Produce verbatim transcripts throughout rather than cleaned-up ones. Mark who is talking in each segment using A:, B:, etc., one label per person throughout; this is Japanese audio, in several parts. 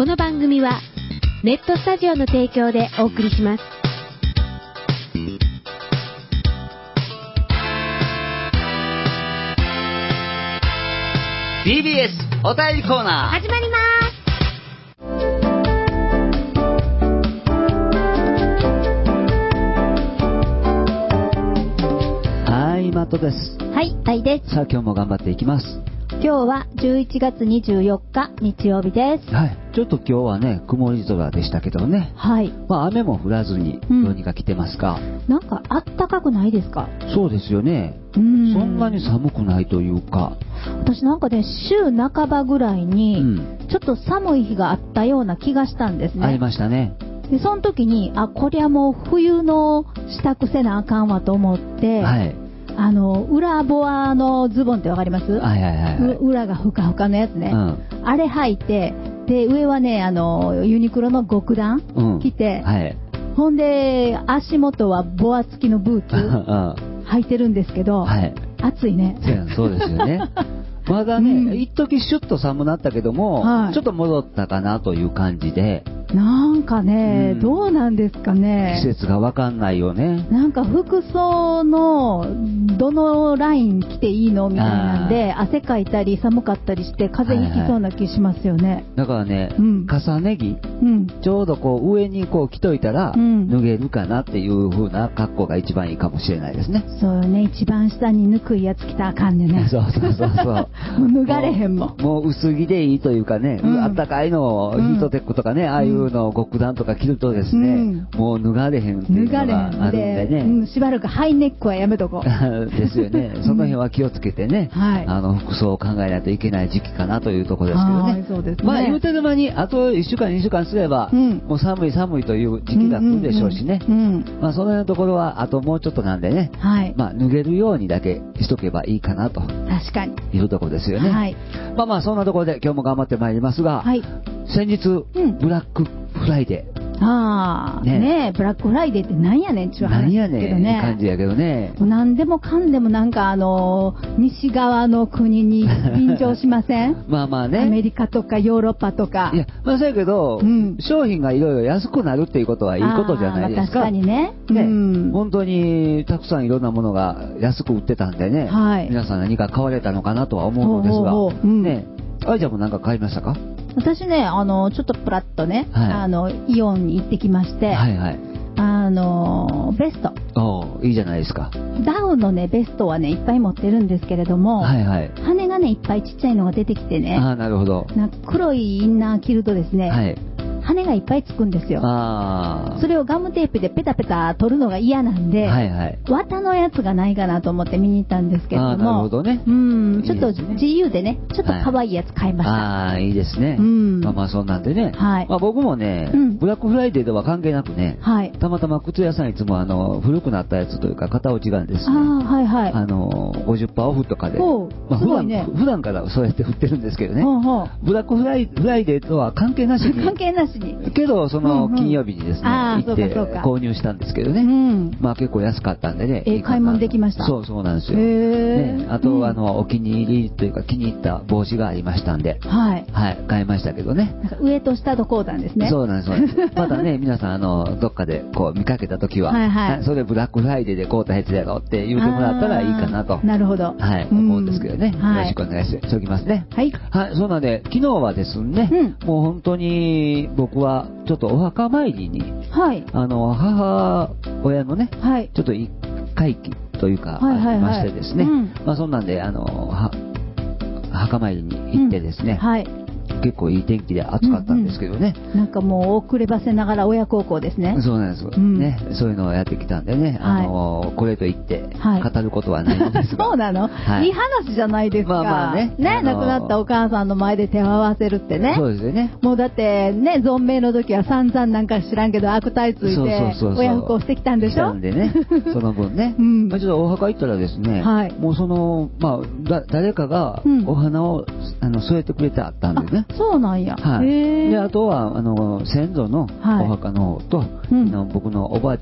A: この番組はネットスタジオの提供でお送りします。
B: ティービーエス お便りコーナー
A: 始まります。
C: はい、マットです。
D: はい、タイです。
C: さあ今日も頑張っていきます。
D: 今日はじゅういちがつにじゅうよっか日曜日です。
C: はい、ちょっと今日はね曇り空でしたけどね。
D: はい。
C: まあ雨も降らずにどうにか来てますが、
D: うん、なんかあったかくないですか？
C: そうですよね。
D: うん。
C: そんなに寒くないというか。
D: 私なんかね週半ばぐらいに、うん、ちょっと寒い日があったような気がしたんですね。
C: ありましたね。
D: でその時にあこりゃもう冬の支度せなあかんわと思って。はい。あの裏ボアのズボンってわかります？はいはいはい、はい、裏がふかふかのやつね、うん、あれ履いてで上はねあのユニクロの極暖、うん、着て、はい、ほんで足元はボア付きのブーツ、うん、履いてるんですけど、はい、暑いね。
C: そうですよね。まだね、うん、一時シュッと寒なったけども、はい、ちょっと戻ったかなという感じで。
D: なんかね、うん、どうなんですかね。
C: 季節が分かんないよね。
D: なんか服装のどのライン着ていいのみたいなんで汗かいたり寒かったりして風邪ひきそうな気しますよね。はいはい、
C: だからね、うん、重ね着、うん、ちょうどこう上にこう着といたら、うん、脱げるかなっていう風な格好が一番いいかもしれないですね。
D: そうよね、一番下にぬくいやつ着たらあかんでね。
C: そうそうそうそう
D: もう脱がれへんもん。
C: もう薄着でいいというかね、うん、あったかいのヒートテックとかね、うん、ああいうの極暖とか着るとですね、うん、もう脱がれへんっていうのがあるんでね、
D: うん、しばらくハイネックはやめとこう
C: ですよね。その辺は気をつけてね、うん、はい、あの服装を考えないといけない時期かなというところですけどね。そうですね。まあ言うてる間にあといっしゅうかんにしゅうかんすれば、うん、もう寒い寒いという時期が来るでしょうしね、うんうんうん、まあその辺のところはあともうちょっとなんでね、はい、まあ脱げるようにだけしとけばいいかなと確
D: かに
C: いうところですよね。はい、まあまあそんなところで今日も頑張ってまいりますが、はい、先日、うん、ブラックフライデー
D: ああね, ねブラックフライデーってなんやねんっていう話ですけどね。
C: なんやねん感じやけどね。
D: なんでもかんでもなんかあの西側の国に便乗しません？まあまあね。アメリカとかヨーロッパとか。
C: いやまあそうやけど、うん、商品がいろいろ安くなるっていうことはいいことじゃないですか。
D: 確かにね。
C: ね、
D: うん、
C: 本当にたくさんいろんなものが安く売ってたんでね。はい、皆さん何か買われたのかなとは思うのですが、ほうほうほう、うん、ね。あいちゃんも何か買いましたか？
D: 私ね、あのちょっとプラッとね、はい、あのイオンに行ってきまして、はいはい、あのベスト。
C: おいいじゃないですか。
D: ダウンのねベストはねいっぱい持ってるんですけれども、はいはい、羽がねいっぱいちっちゃいのが出てきてね。
C: あ、なるほど。
D: なんか黒いインナー着るとですね、はい、羽がいっぱいつくんですよ。あ、それをガムテープでペタペタ取るのが嫌なんで、はいはい、綿のやつがないかなと思って見に行ったんですけれども、あ、なるほどね、うん、ちょっと自由でね、ちょっと可愛いやつ買いました。はい、
C: ああいいですね。うん、まあまあそんなんでね、はい、まあ、僕もね、うん、ブラックフライデーでは関係なくね、はい、たまたま靴屋さんいつもあの古くなったやつというか型落ちがですね、あ、はいはい、あの ごじゅっパーセント オフとかで、まあ、普段、ね、普段からそうやって売ってるんですけどね、ほうほう、ブラックフライ、フライデーとは関係なしに
D: 関係なしに
C: けどその金曜日にですね、うんうん、行って購入したんですけどね、うん、まあ結構安かったんでね、
D: えー、買い物できました。
C: そうそうなんですよ、ね、あと、うん、あのお気に入りというか気に入った帽子がありましたんで、はい、はい、買いましたけどね。
D: なんか上と下とこうなんですね。
C: そうなんです、そうなんですまたね皆さんあのどっかでこう見かけた時は、はいはい、それブラックフライデーで買うたやつやろって言ってもらったらいいかなと、
D: なるほど、
C: はい、思うんですけどね、はい、よろしくお願いしておきますね。はい、はい、そうなんで昨日はですね、うん、もう本当に僕はちょっとお墓参りに、はい、あの母親のね、はい、ちょっと一回忌というか、はいはいはい、ありましてですね、うん、まあそんなんであのは墓参りに行ってですね、うん、はい、結構いい天気で暑かったんですけどね、
D: うんうん、なんかもう遅ればせながら親孝行ですね。
C: そうなんです、うん、ね、そういうのをやってきたんでね、はい、あのこれといって語ることはないんですが、
D: はい、そうなの、はい、いい話じゃないですか。まあまあね、ね、亡くなったお母さんの前で手を合わせるってね。そうですよね。もうだってね、存命の時は散々なんか知らんけど悪態ついて親不孝してきたんでしょ。したんでね、
C: その分ね、うん、まあ、ちょっとお墓行ったらですね、はい、もうそのまあだ誰かがお花を、うん、あの添えてくれてあったんでね。
D: そうなんや。
C: はい、であとはあの先祖のお墓の方と、はい、うん、の僕のおばあちゃん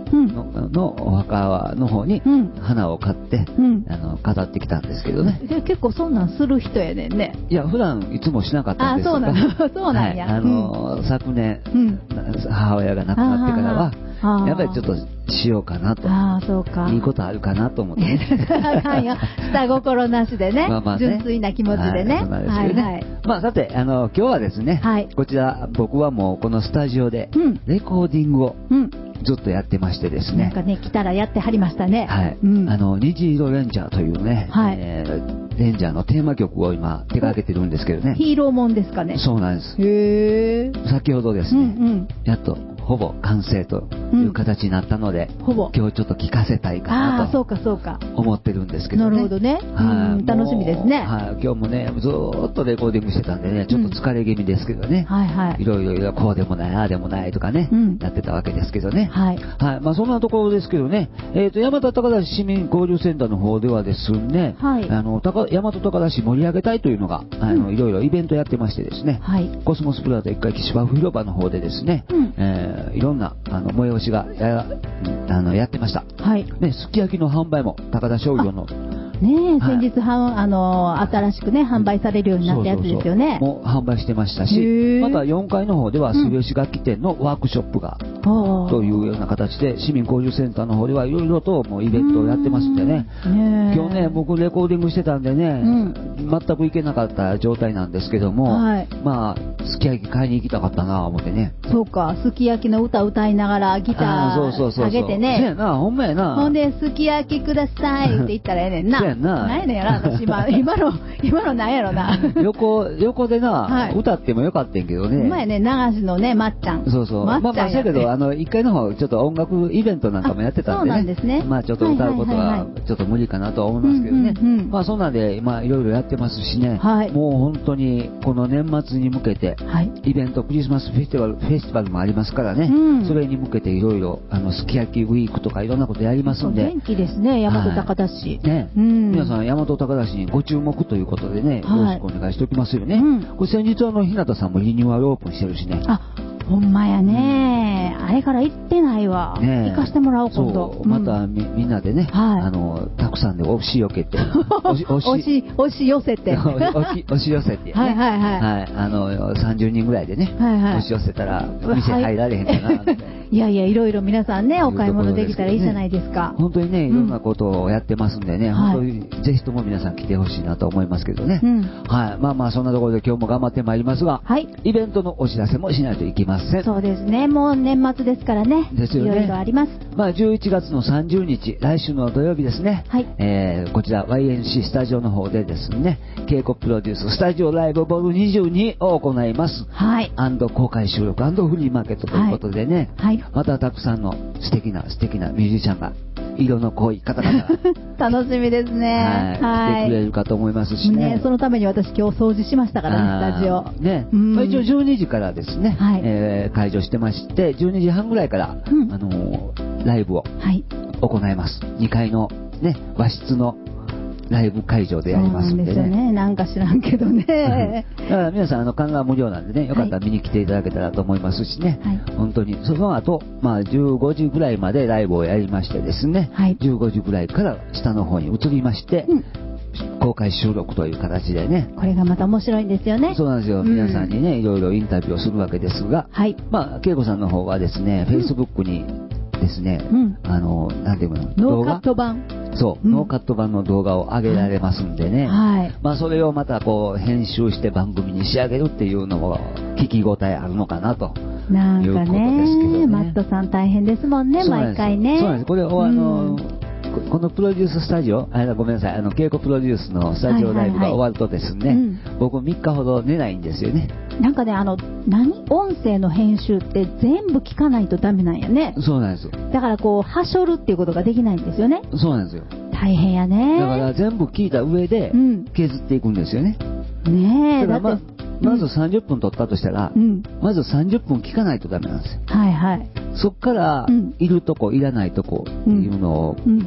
C: の、のお墓の方に花を買って、うん、あの飾ってきたんですけどね。
D: で結構そんなんする人やねんね。
C: いや普段いつもしなかったんですけど、
D: あそうなんそうなんや、
C: はい、あの、うん、昨年、うん、母親が亡くなってからはやっぱりちょっとしようかなと。
D: ああそうか。
C: いいことあるかなと思ってね。
D: あかんよ。下心なしでね。まあまあね、純粋な気持ちでね。はい、はいはい。
C: まあさてあの今日はですね、はい、こちら僕はもうこのスタジオでレコーディングをずっとやってましてですね。
D: なんかね来たらやってはりましたね。
C: はい。うん、あの虹色レンジャーというね、はい、えー、レンジャーのテーマ曲を今手掛けてるんですけどね。
D: ヒーローもんですかね。
C: そうなんです。
D: へえ。
C: 先ほどですね、うんうん、やっとほぼ完成という形になったので、うん、ほぼ今日ちょっと聞かせたいかなと思ってるんですけどね。
D: なるほどね。はい、楽しみですね。
C: はい、今日もねずーっとレコーディングしてたんでねちょっと疲れ気味ですけどね、うん、はいはい、いろいろいろこうでもないああでもないとかね、うん、やってたわけですけどね。はい、はい、まあそんなところですけどね、えーと山田高田市民交流センターの方ではですね、はい、あの高大和高田市盛り上げたいというのがあの、うん、いろいろイベントやってましてですね、はい、コスモスプラザいっかい岸和風広場の方でですね、うん、えーいろんなあの催しが や, あのやってました。はい。ね、すき焼きの販売も高田商業の
D: ねえ、はい、先日はあの新しくね販売されるようになったやつですよね。
C: そうそうそうもう販売してましたし、またよんかいの方では末吉楽器店のワークショップが、うん、というような形で市民交流センターの方ではいろいろともうイベントをやってますんでね。ね今日ね僕レコーディングしてたんでね、うん、全く行けなかった状態なんですけども、はい、まあすき焼き買いに行きたかったな思ってね。
D: そうか、すき焼きの歌歌いながらギター上げてね。
C: そうやな、ほんまやな。
D: ほんですき焼きくださいって言ったらええねんな。そうやな。なんやねんやろ私今今の今のなんやろな。
C: 横横でな、はい、歌ってもよかったんけどね。
D: ほんまやね、流しのねまっちゃん。
C: そうそう。まっちゃんやね。まあまあだけどあのいっかいの方ちょっと音楽イベントなんかもやってたんでね。そうなんですね。まあちょっと歌うことはちょっと無理かなとは思いますけどね。まあそんなんでまあいろいろやってますしね。はい、もう本当にこの年末に向けて、はい、イベントクリスマスフェスティバルフェスティバルもありますからね。うん、それに向けていろいろあのすき焼きウィークとかいろんなことやりますんで。
D: 元気ですね大和高田市。
C: ね、うん、皆さん大和高田市にご注目ということでね、はい、よろしくお願いしておきますよね。うん、これ先日あの日向さんもリニューアルオープンしてるしね。
D: あ、ほんまやね、うん、あれから行ってないわ。ね、行かしてもらおう今度。
C: そう、また み, みんなでね、はい、あのたくさんで押しよけて、
D: 押し押し押し寄せて、
C: 押し押し寄せて、ね、はいはいはい、はい、あのさんじゅうにんぐらいでね、はいはい、押し寄せたら店入られへんかなって。
D: いやいやいろいろ皆さんねお買い物できたらいいじゃないですか。
C: 本当にねいろんなことをやってますんでね、うん、本当にぜひとも皆さん来てほしいなと思いますけどね。うん、はい、まあまあそんなところで今日も頑張ってまいりますが、はい、イベントのお知らせもしないといけません。
D: そうですね、もう年末ですからね。ですよね。いろいろあります。
C: まあじゅういちがつのさんじゅうにち来週の土曜日ですね。はい、えー、こちら ワイエヌシー スタジオの方でですね、稽古プロデューススタジオライブボルにじゅうにを行います。はい。アンド公開収録アンドフリーマーケットということでね。はい。はい、またたくさんの素敵な素敵なミュージシャンが色の濃い方々が
D: 楽しみですね。
C: はい。来てくれるかと思いますしね。
D: ね、そのために私今日掃除しましたからねスタジオ。ね。
C: まあ、一応じゅうにじからですね、はい、えー、会場してましてじゅうにじはんぐらいから、うん、あのー、ライブを行います。はい、にかいのね和室のライブ会場でやりますんでね。
D: そうなんですよね。なんか知らんけどね。
C: だから皆さんあの観覧無料なんでね、よかったら見に来ていただけたらと思いますしね。はい、本当にその後まあじゅうごじぐらいまでライブをやりましてですね。はい、じゅうごじぐらいから下の方に移りまして。うん、公開収録という形でね。
D: これがまた面白いんですよね。
C: そうなんですよ。うん、皆さんにねいろいろインタビューをするわけですが、はい、まあ恵子さんの方はですね、うん、Facebook にですね、うん、あのなんていうの
D: ノーカット版。
C: そう、うん、ノーカット版の動画を上げられますんでね、はい、まあそれをまたこう編集して番組に仕上げるっていうのも聞き応えあるのかなと
D: なんかね、マットさん大変ですもんね毎回ね。
C: そうなんです。これをあの、うん、このプロデューススタジオ、あごめんなさい、あの稽古プロデュースのスタジオライブが終わるとですね、はいはいはい、うん、僕みっかほど寝ないんですよね。
D: なんかね、あの何音声の編集って全部聞かないとダメなんやね。
C: そうなんですよ。
D: だからこうはしょるっていうことができないんですよね。
C: そうなんですよ。
D: 大変やね。
C: だから全部聞いた上で削っていくんですよね。
D: うん、ねえ。
C: だからままずさんじゅっぷん撮ったとしたら、うん、まずさんじゅっぷん聞かないとダメなんですよ。はいはい。そっから、うん、いるとこいらないとこっていうのを、うん、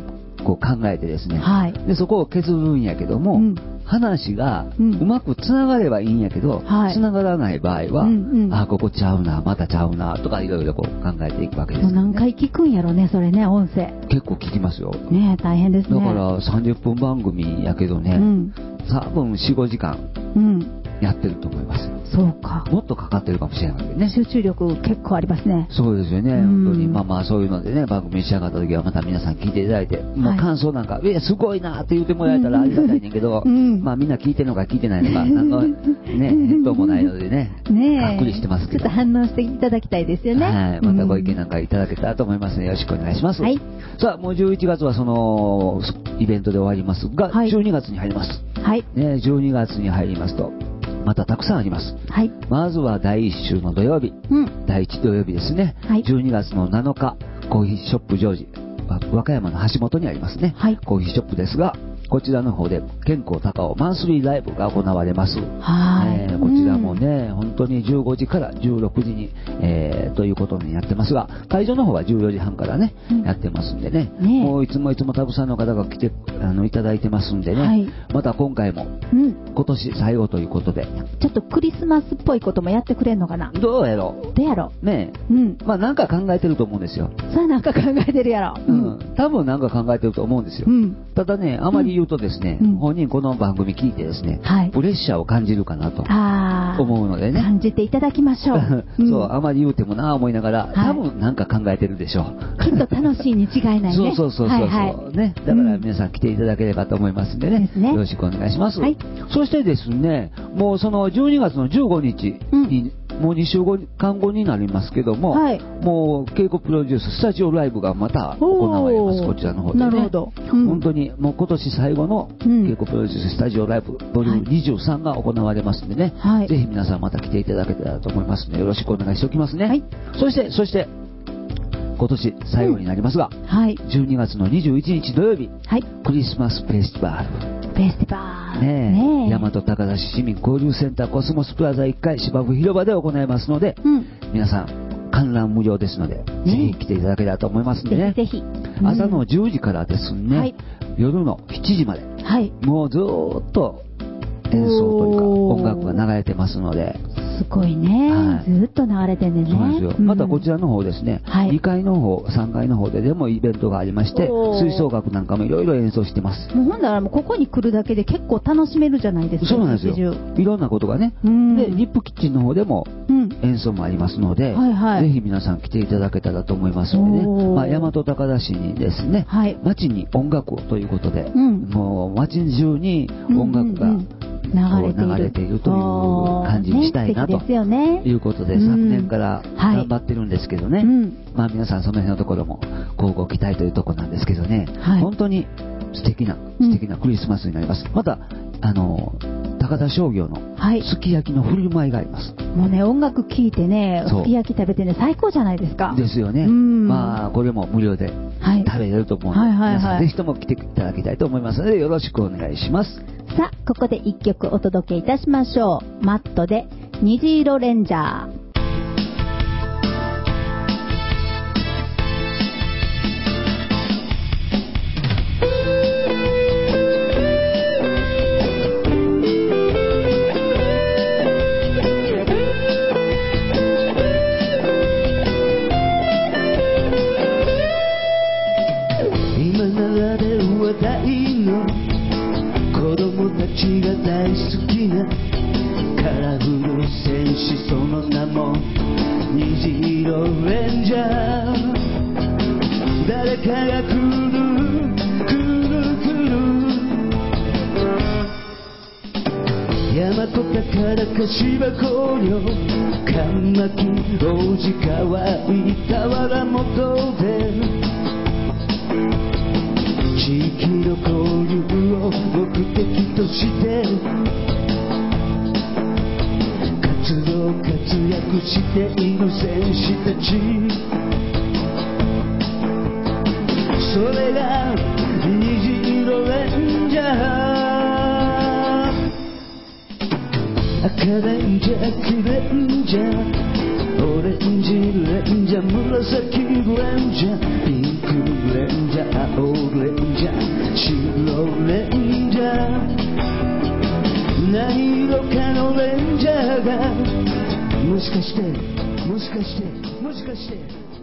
C: こう考えてですね、はい、でそこを削るんやけども、うん、話がうまくつながればいいんやけど、うん、つながらない場合は、うんうん、あここちゃうなまたちゃうなとかいろいろこう考えていくわけです、ね、
D: もう何回聞くんやろねそれね音声
C: 結構聞きますよ
D: ね大変ですね
C: だからさんじゅっぷん番組やけどね、うん、多分 よん,ご 時間やってると思いますよ、うん、
D: そうか
C: もっとかかってるかもしれないけどね
D: 集中力結構ありますね
C: そうですよね、うん、本当にまあまあそういうのでね番組仕上がった時はまた皆さん聞いていただいて、はい、もう感想なんかいやすごいなって言ってもらえたらありがたいねんけど、うん、まあみんな聞いてるのか聞いてないのか何のね返答もないのでねねがっくりしてますけど
D: ちょっと反応していただきたいですよね
C: はいまたご意見なんかいただけたらと思いますのでよろしくお願いします、はい、さあもうじゅういちがつはそのイベントで終わりますが、はい、じゅうにがつに入りますはい、ね、じゅうにがつに入りますとまたたくさんあります、はい、まずはだいいっ週の土曜日、うん、だいいち土曜日ですね、はい、じゅうにがつのなのかコーヒーショップジョージ和歌山の橋本にありますね、はい、コーヒーショップですがこちらの方で健康高尾マンスリーライブが行われます、はいえー、こちらもね、うん、本当にじゅうごじからじゅうろくじに、えー、ということにやってますが会場の方はじゅうよじはんからね、うん、やってますんでね、ねもういつもいつもたくさんの方が来てあのいただいてますんでね、はい、また今回も、うん、今年最後ということで
D: ちょっとクリスマスっぽいこともやってくれんのかな
C: どうやろ
D: どうやろ
C: ねえ、うん、まあなんか考えてると思うんですよ
D: それなんか考えてるやろ、
C: うん、多分なんか考えてると思うんですよ、うん、ただねあまり言うとですね、うん、本人この番組聞いてですね、はい、プレッシャーを感じるかなと思うのでね
D: 感じていただきましょう
C: そう、うん、あまり言うてもな思いながら、はい、多分なんか考えてるでしょう
D: きっと楽しいに違いないね
C: そうそうそうそう、はいはい、ね、だから皆さん来ていただければと思いますんで ね,、うん、ねよろしくお願いします、はい、そしてですねもうそのじゅうにがつのじゅうごにちに、うんもうにしゅうかんごになりますけども、はい、もう稽古プロデューススタジオライブがまた行われますこちらの方でねなるほど、うん、本当にもう今年最後の稽古プロデューススタジオライブボリュームにじゅうさんが行われますんでね、はい、ぜひ皆さんまた来ていただけたらと思いますのでよろしくお願いしておきますね、はい、そしてそして今年最後になりますが、うんはい、じゅうにがつのにじゅういちにち土曜日、はい、クリスマスフェスティバル
D: フェスティバー
C: ねえ大和高田市市民交流センターコスモスプラザいっかい芝生広場で行いますので、うん、皆さん観覧無料ですので、ね、ぜひ来ていただけたらと思いますんでねぜひぜひ、うん、朝のじゅうじからですね、はい、夜のしちじまで、はい、もうずーっと演奏というか音楽が流れてますのです
D: ごいね、はい、ずっと流れてんねんね
C: そうですよ、うん、またこちらの方ですね、はい、にかいの方さんがいの方ででもイベントがありまして吹奏楽なんかもいろいろ演奏してます
D: もうほんだらもうここに来るだけで結構楽しめるじゃないですか
C: そうなんですよいろんなことがね、うん、でリップキッチンの方でも演奏もありますので、うんはいはい、ぜひ皆さん来ていただけたらと思いますのでね、まあ、大和高田市にですね、はい、街に音楽をということで、うん、もう街中に音楽が、うんうんうん流れている、流れているという感じにしたいなと、ね、いうことで、うん、昨年から頑張ってるんですけどね、はいまあ、皆さんその辺のところも乞うご期待というところなんですけどね、はい、本当に素敵な素敵なクリスマスになります、うん、またあの高田商業のすき焼きの振る舞いがあります、はい、
D: もうね音楽聴いてねすき焼き食べてね最高じゃないですか
C: ですよね、まあこれも無料で食べれると思うので、はいはいはいはい、皆さんぜひとも来ていただきたいと思いますのでよろしくお願いします。
D: さあここでいっきょくお届けいたしましょう。マットで虹色レンジャー。
E: 芝工業神巻王子川井田原元で地域の交流を目的として活動活躍している戦士たちそれが虹色レンジャー赤レンジャー黄レンジャーオレンジレンジャー紫レンジャーピンクレンジャー青レンジャーしかしてもしかしてもしかして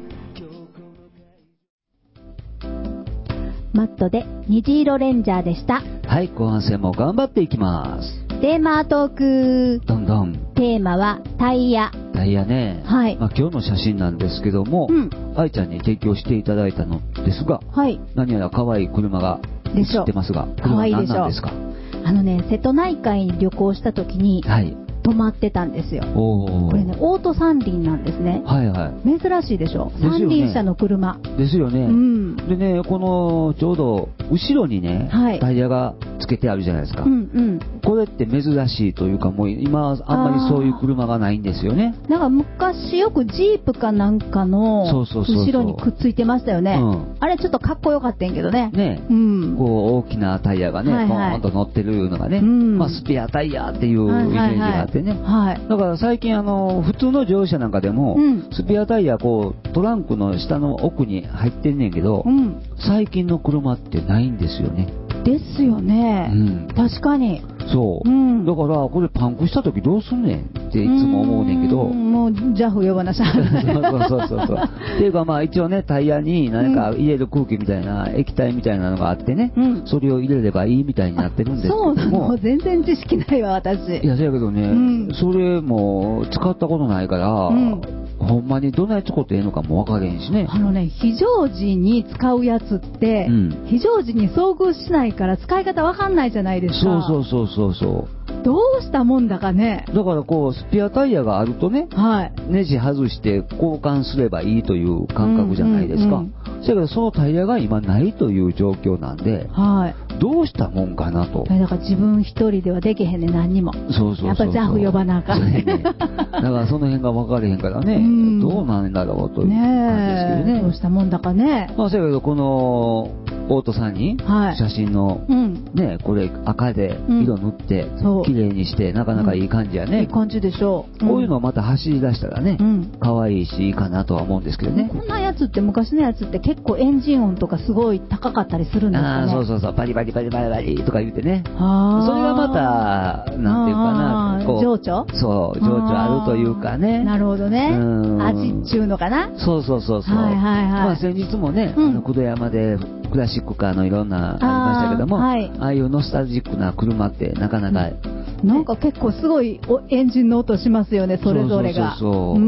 D: マットで虹色レンジャーでした。
C: はい、後半戦も頑張っていきます。
D: テーマトーク。
C: どんどん。
D: テーマはタイヤ。
C: タイヤね。
D: はい。
C: まあ、今日の写真なんですけども、うん、愛ちゃんに提供していただいたのですが、はい。何やら可愛い車が映ってますが、
D: 可愛いでしょ。
C: 何なんですか？
D: あのね、瀬戸内海に旅行した時に、はい。止まってたんですよ。これね、オート三輪なんですね。はいはい。珍しいでしょ。三輪車の車。
C: ですよね。うん。でね、このちょうど後ろにね、はい、タイヤがつけてあるじゃないですか。うんうん。これって珍しいというか、もう今あんまりそういう車がないんですよね。
D: なんか昔よくジープかなんかの後ろにくっついてましたよね。うん、あれちょっとかっこよかったんけどね。ね。うん。こ
C: う大きなタイヤがね、はいはい、ポーンと乗ってるのがね、うん、まあスペアタイヤっていうイメージがあってね。はい。だから最近あの普通の乗用車なんかでも、うん、スペアタイヤこうトランクの下の奥に入ってんねんけど、うん、最近の車ってないんですよね。
D: ですよね。うん、確かに。
C: そう、うん、だからこれパンクした時どうすんねんっていつも思うねんけど、
D: もうジャフ呼ばなしゃそう
C: そうそうそうっていうかまあ一応ねタイヤに何か入れる空気みたいな、うん、液体みたいなのがあってね、うん、それを入れればいいみたいになってるんですけども。
D: そうなの、全然知識ないわ私。
C: いやそやけどね、うん、それも使ったことないから、うん、ほんまにどないちょこってええのかも分かれへんしね。
D: あのね、非常時に使うやつって、うん、非常時に遭遇しないから使い方分かんないじゃないですか。
C: そうそうそうそうそう。
D: どうしたもんだかね。
C: だからこうスペアタイヤがあるとね、はい、ネジ外して交換すればいいという感覚じゃないですか。うんうんうん、だけどそのタイヤが今ないという状況なんで、はい、どうしたもんかなと。
D: だから自分一人ではできへんね、何にも。そうそうそうそう。やっぱジャフ呼ばなあかんね。だ
C: からその辺が分かれへんからね、うん、どうなんだろうという感じですけどね。
D: ね、どうしたもんだかね。
C: まあだけどこのオートさんに、はい、写真の、うん、ね、これ赤で色塗って、うん、綺麗にしてなかなかいい感じやね、うん、
D: いい感じでしょう、
C: こういうのをまた走り出したらね、うん、可愛いしいいかなとは思うんですけどね。
D: こんなやつって昔のやつって結構エンジン音とかすごい高かったりするんですかね。
C: あ、そうそうそう、パリパリパリパリパリとか言ってね、あ、それがまたなんていうかな、こう
D: 情緒、
C: そう情緒あるというかね。
D: なるほどね、味っちゅうのかな。
C: そうそうそうそう、はいはいはい、まあ、先日もね、うん、あの久土山でクラシックカーのいろんなありましたけども、 あ,、はい、ああいうノスタルジックな車ってなかなか、
D: うん、なんか結構すごいエンジンの音しますよね、それぞれが。
C: そうそうそうそう、うん、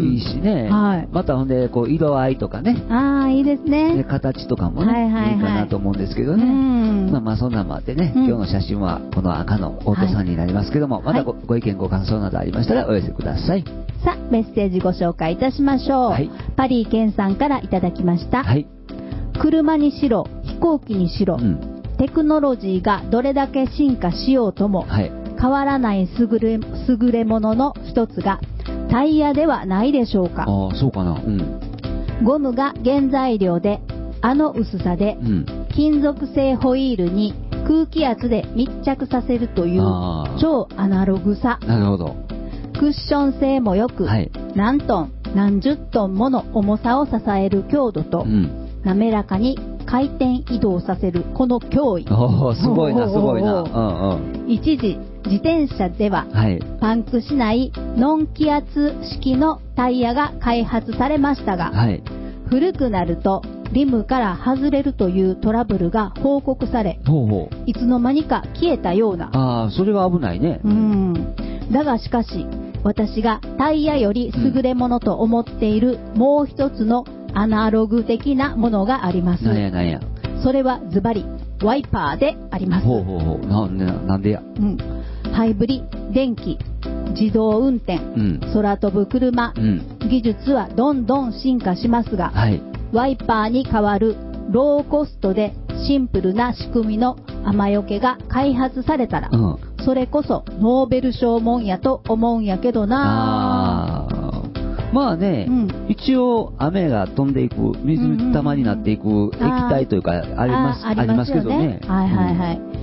C: いいしね、はい、またほんでこう色合いとかね、
D: ああいいですね、
C: で形とかもね、はいはいはい、いいかなと思うんですけどね、うん、まあまあそんなのもあってね、うん、今日の写真はこの赤のオートさんになりますけども、はい、また ご,、はい、ご意見ご感想などありましたらお寄せください。
D: さあメッセージご紹介いたしましょう、はい、パリーケンさんからいただきました、はい、車にしろ飛行機にしろ、うん、テクノロジーがどれだけ進化しようとも、はい、変わらない優れ、優れものの一つがタイヤではないでしょうか。
C: ああ、そうかな、うん、
D: ゴムが原材料であの薄さで、うん、金属製ホイールに空気圧で密着させるという超アナログさ。
C: なるほど。
D: クッション性もよく、はい、何トン何十トンもの重さを支える強度と、うん、滑らかに回転移動させるこの脅威。
C: おー、すごいなすごいな、うん
D: うん、一時自転車では、はい、パンクしないノン気圧式のタイヤが開発されましたが、はい、古くなるとリムから外れるというトラブルが報告され、ほうほう、いつの間にか消えたような。
C: ああ、それは危ないね。
D: うん。だがしかし私がタイヤより優れものと思っているもう一つのアナログ的なものがあります。
C: なんやなんや。
D: それはズバリワイパーであります。
C: ほうほうほう。な、な、なんでや。
D: うん。ハイブリ、電気、自動運転、うん、空飛ぶ車、うん、技術はどんどん進化しますが、はい、ワイパーに代わるローコストでシンプルな仕組みの雨よけが開発されたら、うん、それこそノーベル賞もんやと思うんやけどな。
C: あ、まあね、うん、一応雨が飛んでいく水玉になっていく液体というか、うんうん、あります、ありますけどね。
D: はいはいはい、うん、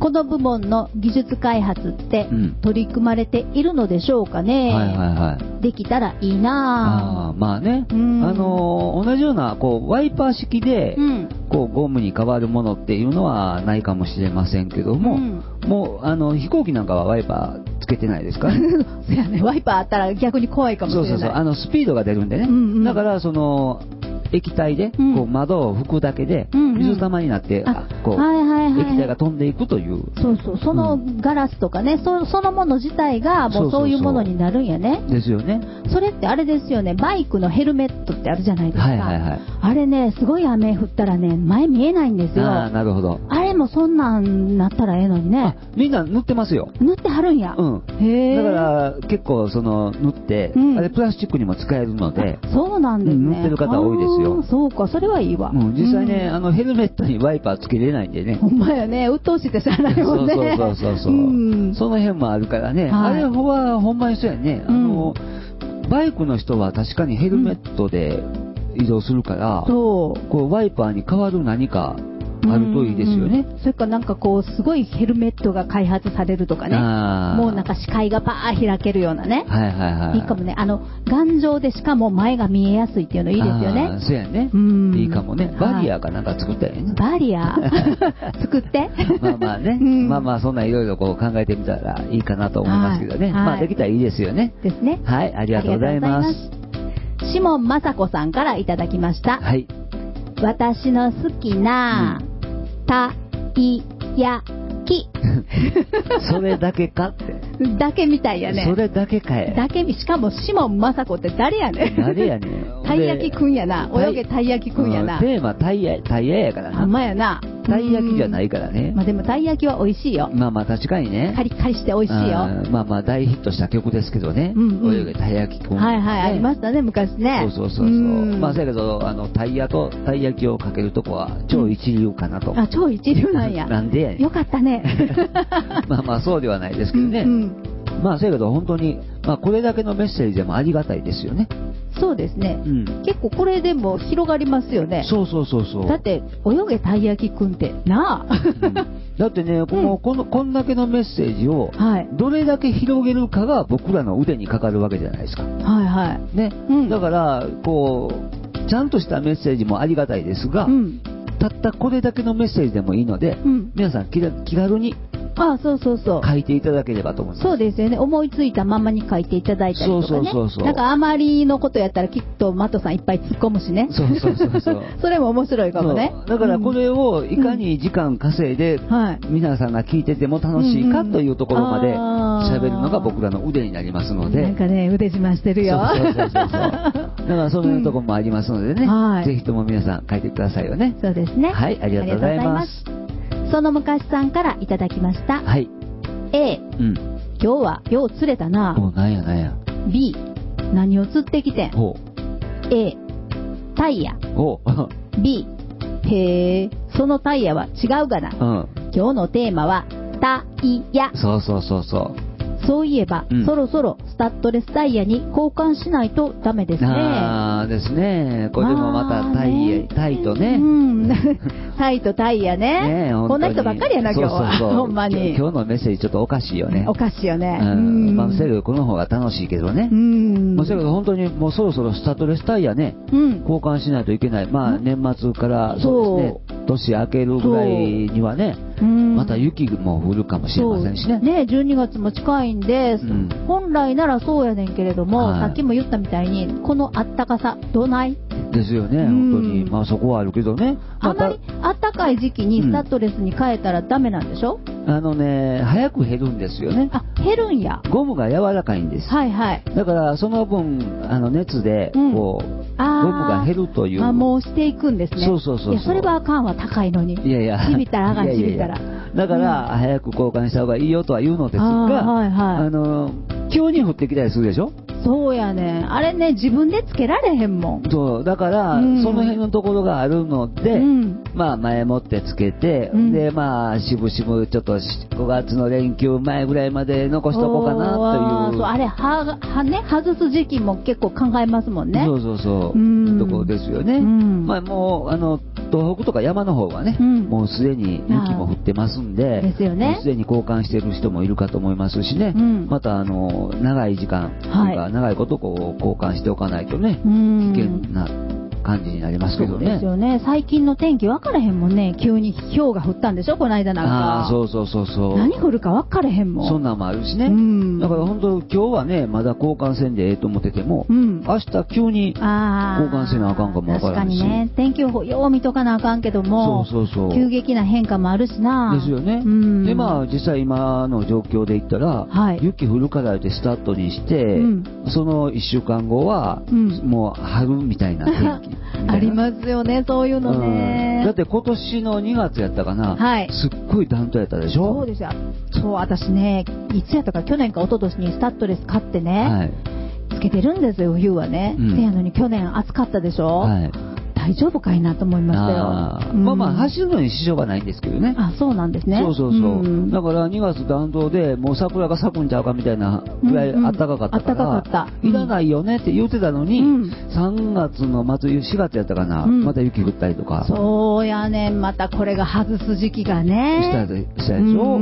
D: この部門の技術開発って取り組まれているのでしょうかね、うん、はいはいはい、できたらいいな
C: あ。まあね、うん、あのー、同じようなこうワイパー式で、うん、こうゴムに変わるものっていうのはないかもしれませんけども、うん、もうあの飛行機なんかはワイパーつけてないですからね。
D: そうやね、ワイパーあったら逆に怖いかもしれない。
C: そうそうそう、あのスピードが出るんでね、うんうん、だからその液体でこう窓を拭くだけで水玉になってこう液体が飛んでいくという、
D: そうそう、そのガラスとかね、そ, そのもの自体がもうそういうものになるんやね。
C: ですよね。
D: それってあれですよね、バイクのヘルメットってあるじゃないですか、はいはいはい、あれね、すごい雨降ったらね前見えないんですよ。
C: あ、なるほど。
D: あれもそんなんなったらええのにね。
C: みんな塗ってますよ。
D: 塗ってはるんや、
C: うん、へだから結構その塗って、うん、あれプラスチックにも使えるので、
D: そうなんですね、
C: 塗ってる方多いですよ。
D: そうか、それはいいわ、
C: うん、実際ね、うん、あのヘルメットにワイパーつけれないんでね。
D: ほんまやね、鬱陶しいってしゃあないもんね。
C: そうそうそうそう、うん、その辺もあるからね、はい、あれはほんまにそうやね、あの、うん、バイクの人は確かにヘルメットで移動するから、うん、そうこうワイパーに代わる何かあるといいですよね。
D: うんうん、それからなんかこうすごいヘルメットが開発されるとかね、もうなんか視界がバー開けるようなね、はいはいはい、いいかもね。あの頑丈でしかも前が見えやすいっていうのいいですよね。
C: そうやね、うん、いいかもね。バリアかなんか作ったらいいね。
D: バリア作って
C: まあまあね、うん、まあまあそんないろいろこう考えてみたらいいかなと思いますけどね、はい、まあできたらいいですよね。
D: ですね。
C: はい、ありがとうございます。
D: シモン雅子さんからいただきました。はい。私の好きな、うんたい焼き
C: それだけかって
D: だけみたいやね。
C: それだけかい
D: だけ。しかもシモン雅子って誰やねん。
C: 誰やねん。
D: たい焼きくんやな。泳げたい焼きくんやな。
C: テーマたいやたいややからな。
D: ほんまやな。
C: たい焼きじゃないからね。
D: まあでもたい焼きは美味しいよ。
C: まあまあ確かにね。
D: カリカリして美味しいよ。
C: まあまあ大ヒットした曲ですけどね。うんうん、泳げたい焼きくん、ね。
D: はいはい、ありましたね昔ね。
C: そうそうそうそう。まあだけどあのたい焼とたい焼きをかけるとこは超一流かなと。うん、
D: あ、超一流なんや。
C: なんでやねん。
D: よかったね。
C: まあまあそうではないですけどね。うんうん、まあだけど本当にまあこれだけのメッセージでもありがたいですよね。
D: そうですね、うん、結構これでも広がりますよね。
C: そうそうそうそう。
D: だって泳げたい焼きくんってなあ、
C: うん、だってねこの、うん、このこんだけのメッセージをどれだけ広げるかが僕らの腕にかかるわけじゃないですか。はいはいね、うん、だからこうちゃんとしたメッセージもありがたいですが、うん、たったこれだけのメッセージでもいいので、うん、皆さん気軽に
D: ああ、そうそうそう
C: 書いていただければと思います。
D: そうですよね。思いついたままに書いていただいたりとかね。そうそうそうそう。なんかあまりのことやったらきっとマトさんいっぱい突っ込むしね。そうそうそうそう。それも面白いかもね。
C: だからこれをいかに時間稼いで、うん、皆さんが聞いてても楽しいかというところまで喋るのが僕らの腕になりますので。
D: なんかね、腕自慢してるよ。
C: そうそうそうそう。だからそういうところもありますのでね、うん、ぜひとも皆さん書いてくださいよね。
D: そうですね。
C: はい、ありがとうございます。
D: その昔さんからいただきました。はい。A、うん、今日はよう釣れたな。
C: お、なんやなんや。
D: B、何を釣ってきてん。ほう。A、タイヤ。おB、へえ、そのタイヤは違うがな。うん、今日のテーマはタイヤ。
C: そうそうそうそう。
D: そういえば、うん、そろそろスタッドレスタイヤに交換しないとダメですね。
C: ああですね。これでもまたタイヤ、タイとね。うん。
D: タイとタイヤね。ね、こんな人ばっかりやな、今日は。そうそうそう、ほんまに。
C: 今日のメッセージちょっとおかしいよね。
D: おかしいよね。う
C: ん。まあ、せやけどこの方が楽しいけどね。うん。まあ、せやけど本当にもうそろそろスタッドレスタイヤね、うん、交換しないといけない。まあ、年末からそうですね。年明けるぐらいにはね、また雪も降るかもしれませんしね。
D: ね、じゅうにがつも近いんで、うん、本来ならそうやねんけれども、はい、さっきも言ったみたいにこのあったかさどない
C: ですよね、うん、本当に。まあそこはあるけどね、
D: まあ、あまりあったかい時期にスタッドレスに変えたらダメなんでしょ、
C: うん、あのね早く減るんですよね。
D: あ、減るんや。
C: ゴムが柔らかいんです。はいはい。だからその分あの熱でこう、うん、ゴムが減るという。
D: 摩耗していくんですね。
C: そうそうそうそう。
D: いやそれはあかんわ、高いのに。
C: いやいや。
D: ちびったらあかん、ちびったら。
C: だから、うん、早く交換した方がいいよとは言うのですが、あ、はいはい、あの急に降ってきたりするでしょ。
D: そうやね。あれね、自分でつけられへんもん。
C: そうだから、うん、その辺のところがあるので、うん、まあ前もってつけて、うん、でまあしぶしぶちょっとごがつの連休前ぐらいまで残しとこうかなという。
D: そう、あれははね、外す時期も結構考えますもんね。
C: そうそうそう、うん、ところですよね。うん、まあもうあの東北とか山の方はね、うん、もうすでに雪も降ってますんで、
D: ですよね、
C: すでに交換している人もいるかと思いますしね、うん、またあの長い時間とか、はい、長いことこう交換しておかないとね、うん、危険な感じになりますけどね。
D: そうですよね。最近の天気分からへんもんね。急に氷が降ったんでしょ、この間なんか。
C: ああ、そうそうそうそう。
D: 何降るか分からへんもん。
C: そんなんもあるしね。うん、だから本当今日はね、まだ交換せんでええと思ってても、うん、明日急に交換せなあかんかも分からんし。
D: 確かにね。天気予報よう見とかなあかんけども、そうそうそう。急激な変化もあるしな。
C: ですよね。うん、でまあ実際今の状況で言ったら、はい、雪降るからってスタートにして、うん、そのいっしゅうかんごは、うん、もう春みたいな天気。
D: ありますよね、そういうのね、
C: うん、だって今年のにがつやったかな、はい、すっごい暖冬やったでしょ。
D: そうですよ。そう、私ね、いつやったか去年か一昨年にスタッドレス買ってね、はい、つけてるんですよ、冬はね。せ、うん、やのに去年暑かったでしょ、はい、大丈夫かいなと思いましたよ。
C: あ、うん、まあまあ走るのに支障がないんですけどね。
D: あ、そうなんですね。
C: そうそうそう、うん、だからにがつ暖冬でもう桜が咲くんちゃうかみたいなぐらい暖かかったから、うんうん、暖かかった、いらないよねって言ってたのに、うん、さんがつの末しがつやったかな、うん、また雪降ったりとか。
D: そうやねん、またこれが外す時期がね
C: したでしたでしょ、うん、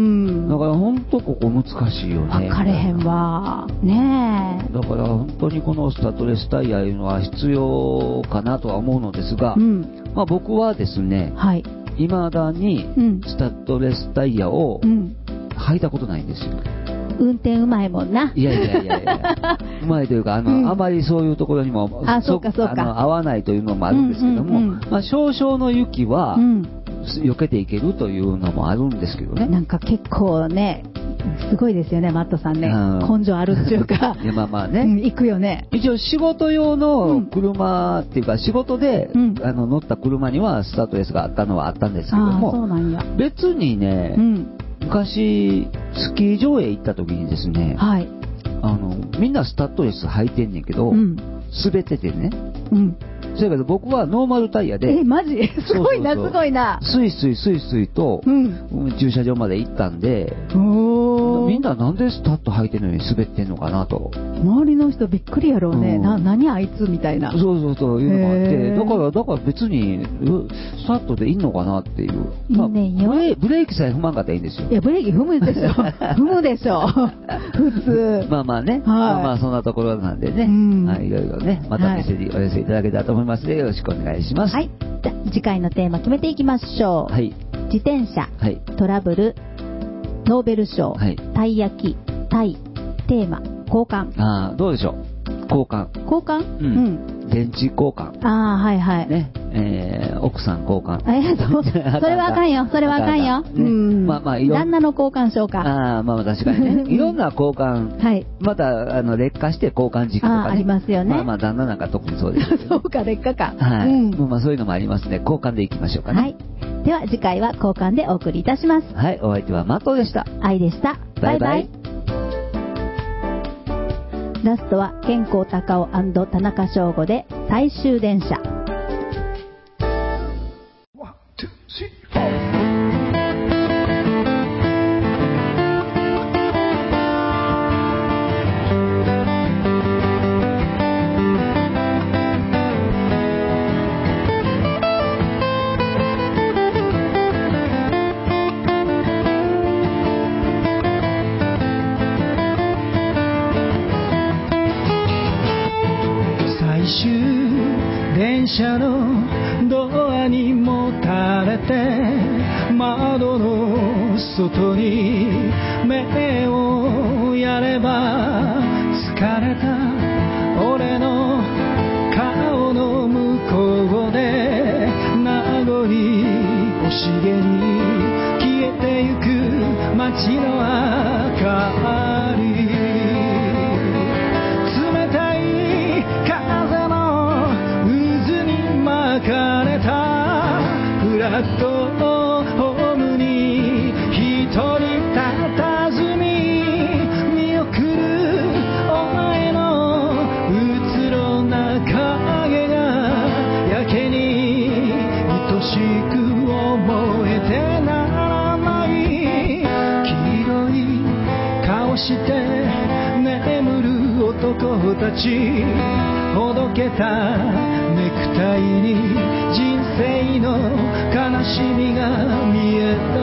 C: だから本当ここ難しいよね。
D: 分かれへんわねえ。
C: だから本当にこのスタッドレスタイヤいうのは必要かなとは思うのですが、うん、まあ、僕はですね、はい、未だにスタッドレスタイヤを履いたことないんですよ。
D: 運転うまいもんな。
C: いやいやいやいやうまいというかあの、うん、あまりそういうところにも
D: あそうかそうか
C: あの合わないというのもあるんですけども、うんうんうん、まあ、少々の雪は、うん、避けていけるというのもあるんですけどね。
D: なんか結構ねすごいですよね、マットさんね、うん、根性あるっていうか
C: いやまあまあね、
D: うん、行くよね。
C: 一応仕事用の車っていうか、うん、仕事で、うん、あの乗った車にはスタッドレスがあったのはあったんですけども、
D: あ、そうなんや。
C: 別にね、うん、昔スキー場へ行った時にですね、はい、あのみんなスタッドレス履いてんねんけど、うん、滑っててね、うん、そやけど僕はノーマルタイヤで、
D: えマジすごいな、すごいな、
C: スイスイスイスイと、うん、駐車場まで行ったんで、おみんななんでスタッド履いてるのに滑ってんのかなと。
D: 周りの人びっくりやろうね、うん、な何あいつみたいな。
C: そうそうそういうのがあって、だからだから別にスタッドでいいのかなっていう、まあ、いいねよ。ブレ、ブレーキさえ踏まんかったらいいんですよ。
D: いやブレーキ踏むでしょ踏むでしょ普通。
C: まあまあね、はい、まあまあそんなところなんでね、うん、はい、いろいろねまたメッセージお寄せいただけたらと思いますので、よろしくお願いします。
D: はい、じゃ次回のテーマ決めていきましょう。はい、自転車、はい、トラブル、ノーベル賞、はい、たい焼き、タイ、テーマ、交換。
C: ああ、どうでしょう。交換。
D: 交換？うん。
C: うん、電池交換。
D: ああ、はいはい。
C: ね、えー、奥さん交換。
D: えー、そ, それはあかんよ。それはあかんよ。ね、うん。まあまあ、いろんな。旦那の交換しようか。
C: ああ、まあまあ確かにね。いろんな交換。はい。また、あの、劣化して交換時期とかね。あ, ありますよね。まあまあ、旦那なんか特にそうです、ね。
D: そうか、劣化か。
C: はい。うん、まあそういうのもありますね。交換でいきましょうかね。はい。
D: では次回は交換でお送りいたします。
C: はい、お相手はマットでした。
D: 愛でした。バイバイ。バイバイ。ラストは健康高尾&田中翔吾で最終電車。
E: 電車のドアにもたれて窓の外に目をやれば疲れた俺の顔の向こうで名残惜しげに消えてゆく街の明かり、冷たい風の渦に巻かれたフラットホームに一人佇み見送るお前のうつろな影がやけに愛しく思えてならない。黄色い顔して眠る男たち、ほどけたネクタイに人生のしみが見えた